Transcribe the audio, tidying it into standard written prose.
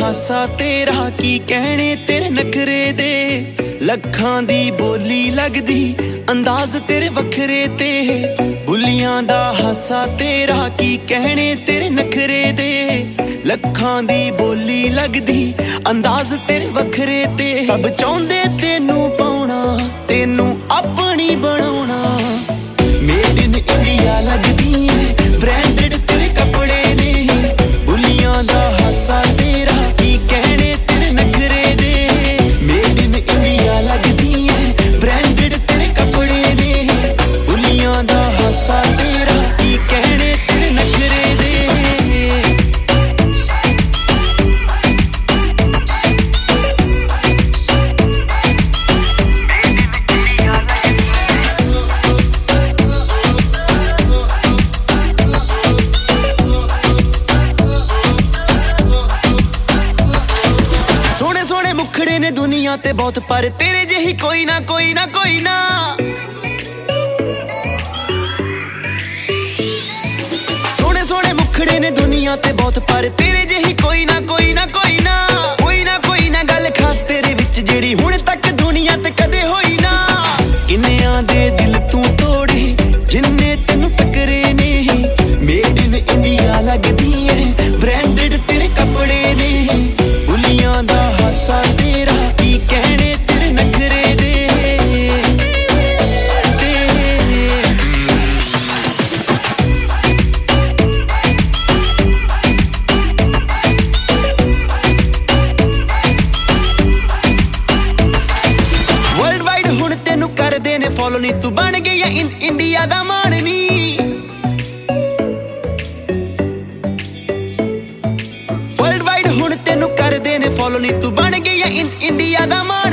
ਹਾਸਾ ਤੇਰਾ ਕੀ ਕਹਿਣੇ ਤੇਰੇ ਨਖਰੇ ਦੇ ਲੱਖਾਂ ਦੀ ਬੋਲੀ ਲੱਗਦੀ ਅੰਦਾਜ਼ ਤੇਰੇ ਵੱਖਰੇ ਤੇ ਬੁੱਲੀਆਂ ਦਾ ਹਾਸਾ ਤੇਰਾ ਕੀ ਕਹਿਣੇ ਤੇਰੇ ਨਖਰੇ ਦੇ ਲੱਖਾਂ ਦੀ ਬੋਲੀ ਲੱਗਦੀ ਅੰਦਾਜ਼ ਤੇਰੇ ਵੱਖਰੇ ਤੇ ਸਭ ਚਾਹੁੰਦੇ ਤੈਨੂੰ ਪਾਉਣਾ ਤੈਨੂੰ ਆਪਣੀ ਬਣਾਉਣਾ ਮੇਡ ਇਨ ਇੰਡੀਆ ਲੱਗਦੀ ਏ ਬ੍ਰਾਂਡਡ ਤੇਰੇ ਕੱਪੜੇ ਨੇ ਬੁੱਲੀਆਂ ਦਾ ਹਾਸਾ ਤੇਰਾ ਕੀ ਕਹਿਣੇ ਤੇਰੇ ਨਖਰੇ ਦੇ ਮੇਡ ਇਨ ਇੰਡੀਆ ਲੱਗਦੀ ਏ ਬ੍ਰਾਂਡਡ ਤੇਰੇ ਕੱਪੜੇ ਨੇ ਬੁੱਲੀਆਂ ਦਾ ਹਾਸਾ ਤੇਰਾ ਕੀ ਕਹਿਣੇ ਤੇਰੇ ਨਖਰੇ ਦੇ ਮੁਖੜੇ ਨੇ ਦੁਨੀਆ ਤੇ ਬਹੁਤ ਪਰ ਤੇਰੇ ਜਿਹੀ ਕੋਈ ਨਾ ਕੋਈ ਨਾ ਕੋਈ ਨਾ ਸੋਹਣੇ ਸੋਹਣੇ ਮੁਖੜੇ ਨੇ ਦੁਨੀਆ ਤੇ ਬਹੁਤ ਪਰ ਤੇਰੇ ਜਿਹੀ ਕੋਈ ਨਾ ਕੋਈ ਨਾ ਕੋਈ ਨਾ ਕੋਈ ਨਾ ਕੋਈ ਨਾ ਗੱਲ ਖਾਸ ਤੇਰੇ ਵਿੱਚ ਜਿਹੜੀ ਹੁਣ ਤੱਕ ਦੁਨੀਆ ਤੇ ਕਦੇ ਹੋਈ ਨਾ ਕਿੰਨਿਆਂ ਦੇ ਦਿਲ ਤੂੰ ਤੋੜੇ ਜਿੰਨੇ ਤੈਨੂੰ ਟਕਰੇ ਨੇ ਮੇਡ ਇਨ ਇੰਡੀਆ ਲੱਗਦੀ ਏ ਬ੍ਰਾਂਡਡ ਤੇਰੇ ਕੱਪੜੇ ਨੇ ਬੁੱਲੀਆਂ ਦਾ ਹਾਸਾ ਤੇਰਾ ਕੀ ਕਹਿਣੇ ਤੇਰੇ ਨਖਰੇ ਦੇ ਵਰਲਡ ਵਾਈਡ ਹੁਣ ਤੈਨੂੰ ਕਰਦੇ ਨੇ ਫੋਲੋ ਨੀ ਤੂੰ ਬਣ ਗਈ ਐ ਇੰਡੀਆ ਦਾ ਮਾਣ ਨੀ ਵਰਲਡ ਵਾਈਡ ਹੁਣ ਤੈਨੂੰ ਕਰਦੇ ਨੇ ਫੋਲੋ ਨੀ ਤੂੰ ਬਣ ਗਈ ਐ ਇੰਡੀਆ ਦਾ ਮਾਣ